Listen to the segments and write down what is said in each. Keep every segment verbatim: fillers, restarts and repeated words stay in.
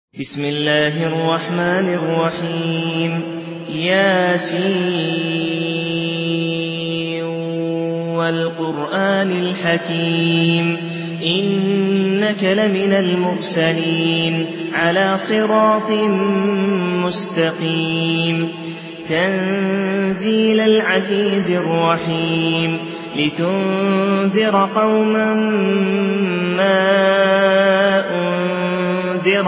بسم الله الرحمن الرحيم ياسين والقرآن الحكيم إنك لمن المرسلين على صراط مستقيم تنزيل العزيز الرحيم لتنذر قوما ما أنذر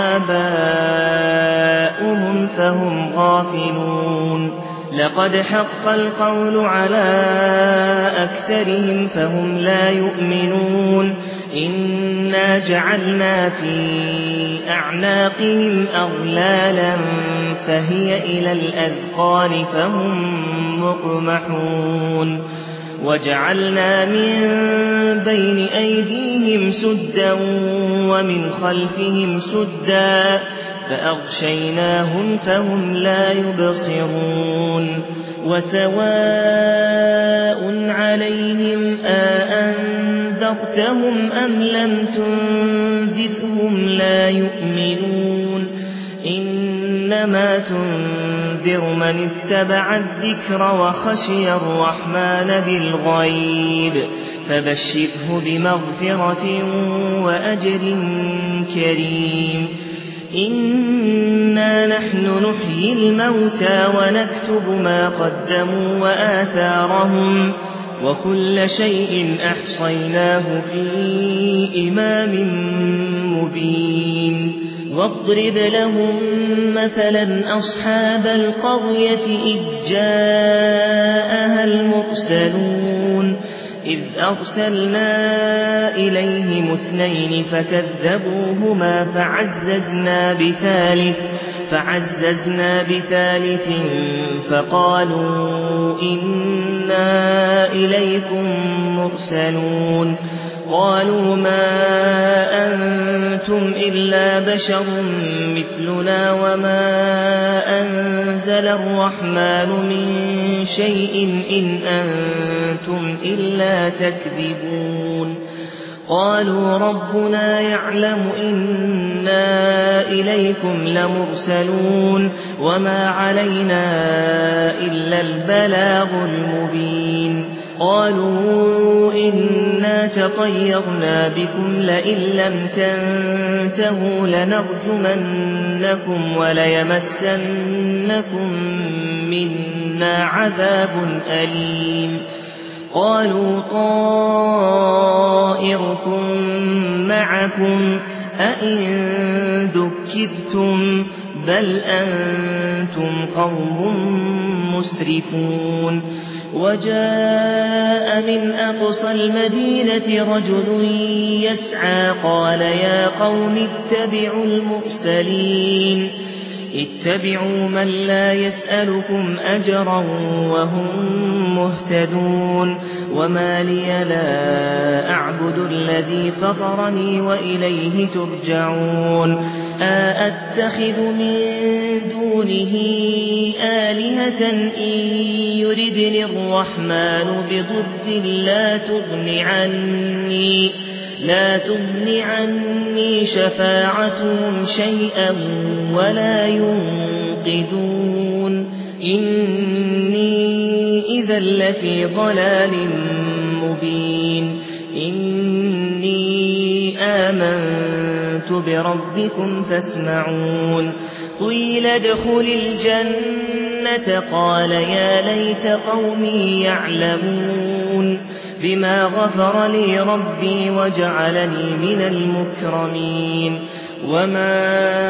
آباؤهم فهم غافلون لقد حق القول على أكثرهم فهم لا يؤمنون إنا جعلنا في أعناقهم أغلالا فهي إلى الأذقان فهم مقمحون وجعلنا من بين أيديهم سدا ومن خلفهم سدا فأغشيناهم فهم لا يبصرون وسواء عليهم أأنذرتهم أم لم تنذرهم لا يؤمنون إنما تنذر من اتبع الذكر وخشي الرحمن بالغيب فبشره بمغفرة وأجر كريم إنا نحن نحيي الموتى ونكتب ما قدموا وآثارهم وكل شيء أحصيناه في إمام مبين واضرب لهم مثلا أصحاب القرية إذ جاءها المرسلون إذ أرسلنا إليهم اثنين فكذبوهما فعززنا بثالث فعززنا بثالث فقالوا إنا إليكم مرسلون قالوا ما أنتم إلا بشر مثلنا وما أنزل الرحمن من شيء إن أنتم إلا تكذبون قالوا ربنا يعلم إنا إليكم لمرسلون وما علينا إلا البلاغ المبين قالوا إنا تطيرنا بكم لئن لم تنتهوا لنرجمنكم وليمسنكم منا عذاب أليم قالوا طائركم معكم أئن ذكرتم بل أنتم قوم مسرفون وجاء من أقصى المدينة رجل يسعى قال يا قوم اتبعوا المرسلين اتبعوا من لا يسألكم أجرا وهم مهتدون وما لي لا أعبد الذي فطرني وإليه ترجعون أأتخذ من دونه آلهة إن يردني الرحمن بضر لا تغن عني لا تغن عني شفاعتهم شيئا ولا ينقذون إني إذا لفي ضلال مبين إني آمنت بربكم فاسمعون قيل ادخل الجنة قال يا ليت قومي يعلمون بما غفر لي ربي وجعلني من المكرمين وما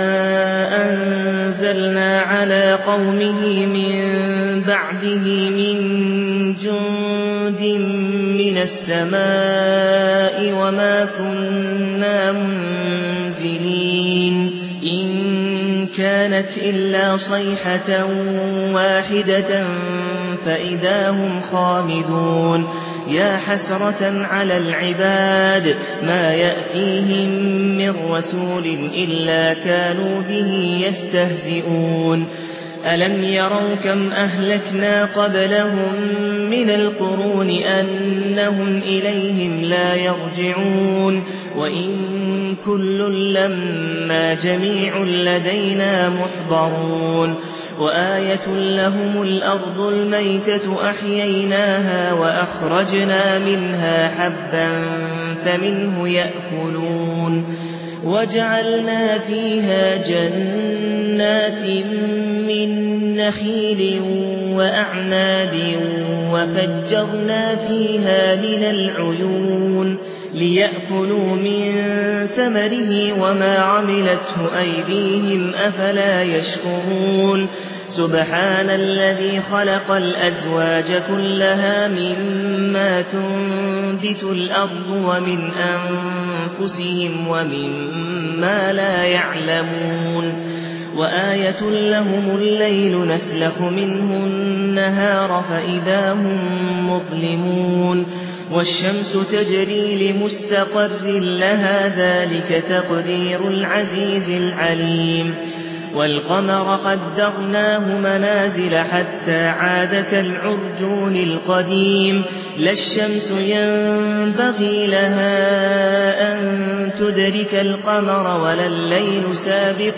أنزلنا على قومه من بعده من جند من السماء وما كنا منزلين إن كانت إلا صيحة واحدة فإذا هم خامدون يا حسرة على العباد ما يأتيهم من رسول إلا كانوا به يستهزئون ألم يروا كم أهلكنا قبلهم من القرون أنهم إليهم لا يرجعون وإن كل لما جميع لدينا محضرون وآية لهم الأرض الميتة أحييناها وأخرجنا منها حبا فمنه يأكلون وجعلنا فيها جنات من نخيل وأعناب وفجرنا فيها من العيون ليأكلوا من ثمره وما عملته أيديهم أفلا يشكرون سبحان الذي خلق الأزواج كلها مما تنبت الأرض ومن أنفسهم ومما لا يعلمون وآية لهم الليل نسلخ منه النهار فإذا هم مظلمون والشمس تجري لمستقر لها ذلك تقدير العزيز العليم والقمر قدرناه منازل حتى عاد كالعرجون القديم لا الشمس ينبغي لها أن تدرك القمر ولا الليل سابق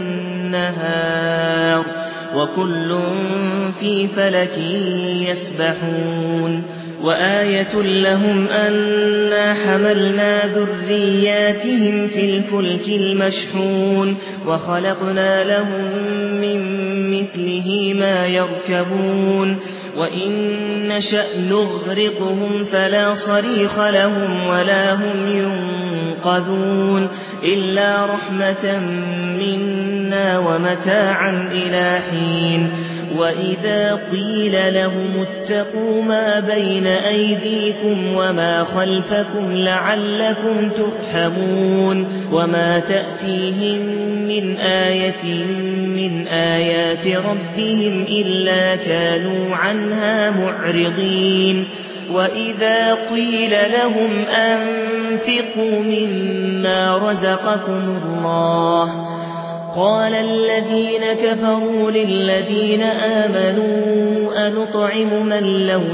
النهار وكل في فلك يسبحون وآية لهم أنا حملنا ذرياتهم في الفلك المشحون وخلقنا لهم من مثله ما يركبون وإن نشأ نغرقهم فلا صريخ لهم ولا هم ينقذون إلا رحمة منا ومتاعا إلى حين وإذا قيل لهم اتقوا ما بين أيديكم وما خلفكم لعلكم ترحمون وما تأتيهم من آية من آيات ربهم إلا كانوا عنها معرضين وإذا قيل لهم أنفقوا مما رزقكم الله قال الذين كفروا للذين آمنوا أنطعم من لو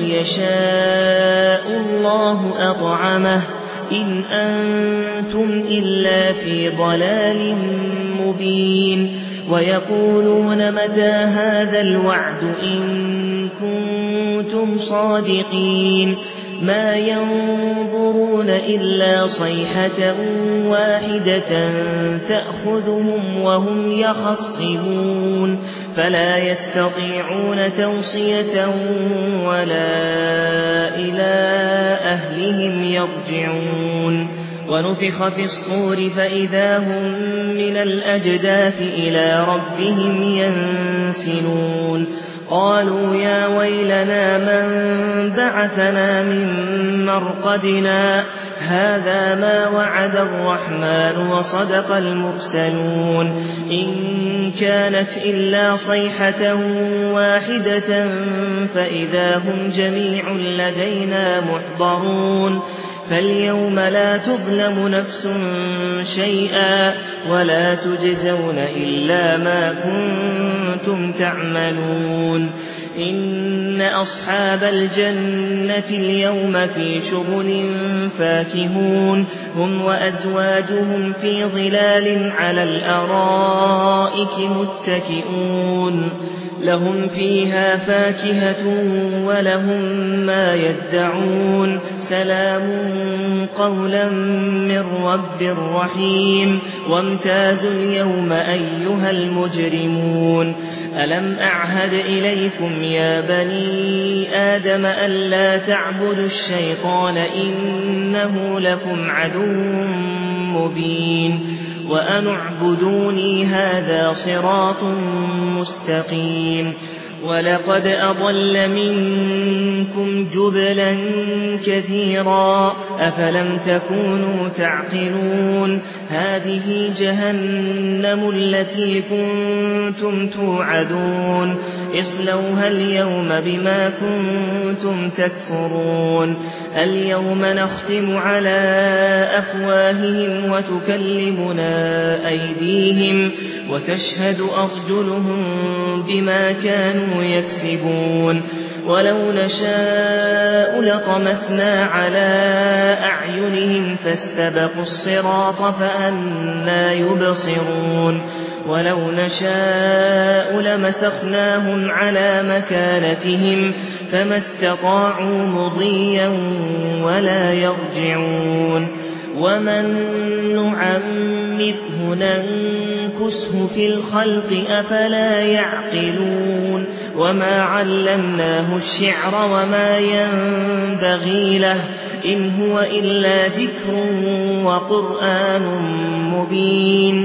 يشاء الله أطعمه إن أنتم إلا في ضلال مبين ويقولون متى هذا الوعد إن كنتم صادقين ما ينظرون إلا صيحة واحدة تأخذهم وهم يخصمون فلا يستطيعون توصية ولا إلى أهلهم يرجعون ونفخ في الصور فإذا هم من الأجداث إلى ربهم ينسلون قالوا يا ويلنا من بعثنا من مرقدنا هذا ما وعد الرحمن وصدق المرسلون إن كانت إلا صيحة واحدة فإذا هم جميع لدينا محضرون فاليوم لا تظلم نفس شيئا ولا تجزون إلا ما كنتم تعملون إن أصحاب الجنة اليوم في شغل فاكهون هم وأزواجهم في ظلال على الأرائك متكئون لهم فيها فاكهة ولهم ما يدعون سلام قولا من رب رحيم وامتازوا اليوم أيها المجرمون ألم أعهد إليكم يا بني آدم ألا تعبدوا الشيطان إنه لكم عدو مبين وأن اعبدوني هذا صراط مستقيم ولقد أضل منكم جبلا كثيرا أفلم تكونوا تعقلون هذه جهنم التي كنتم توعدون اصلوها اليوم بما كنتم تكفرون اليوم نختم على أفواههم وتكلمنا أيديهم وتشهد أرجلهم بما كانوا يكسبون ولو نشاء لطمسنا على أعينهم فاستبقوا الصراط فأنى يبصرون ولو نشاء لمسخناهم على مكانتهم فما استطاعوا مضيا ولا يرجعون ومن نعمره ننكسه في الخلق أفلا يعقلون وما علمناه الشعر وما ينبغي له إن هو إلا ذكر وقرآن مبين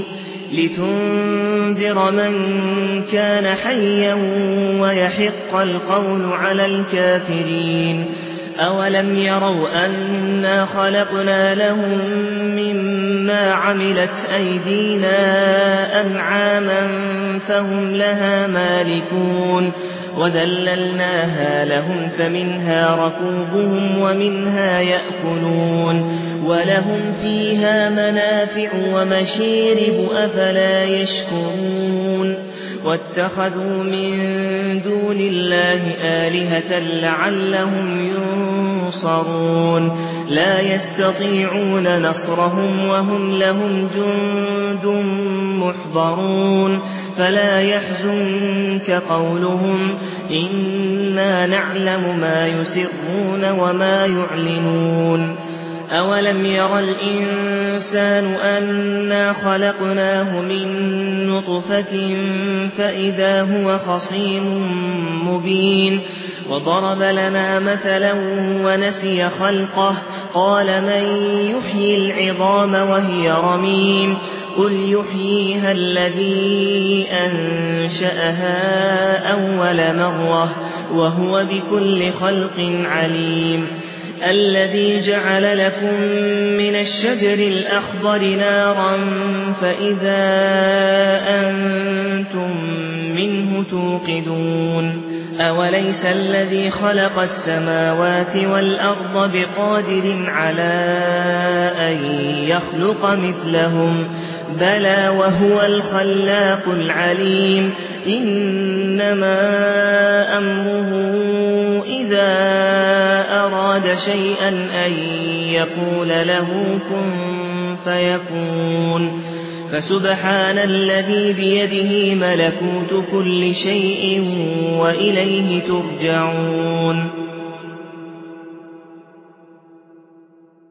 لتنذر من كان حيا ويحق القول على الكافرين أولم يروا أنا خلقنا لهم مما عملت أيدينا أنعاما فهم لها مالكون وذللناها لهم فمنها ركوبهم ومنها يأكلون ولهم فيها منافع ومشيرب أفلا يشكرون واتخذوا من دون الله آلهة لعلهم ينصرون لا يستطيعون نصرهم وهم لهم جند محضرون فلا يحزنك قولهم إنا نعلم ما يسرون وما يعلنون أولم ير الإنسان أنا خلقناه من نطفة فإذا هو خصيم مبين وضرب لنا مثلا ونسي خلقه قال من يحيي العظام وهي رميم قل يحييها الذي أنشأها أول مرة وهو بكل خلق عليم الذي جعل لكم من الشجر الأخضر نارا فإذا أنتم منه توقدون أوليس الذي خلق السماوات والأرض بقادر على أن يخلق مثلهم بلى وهو الخلاق العليم إنما أمره إذا أراد شيئا أن يقول له كن فيكون فسبحان الذي بيده ملكوت كل شيء وإليه ترجعون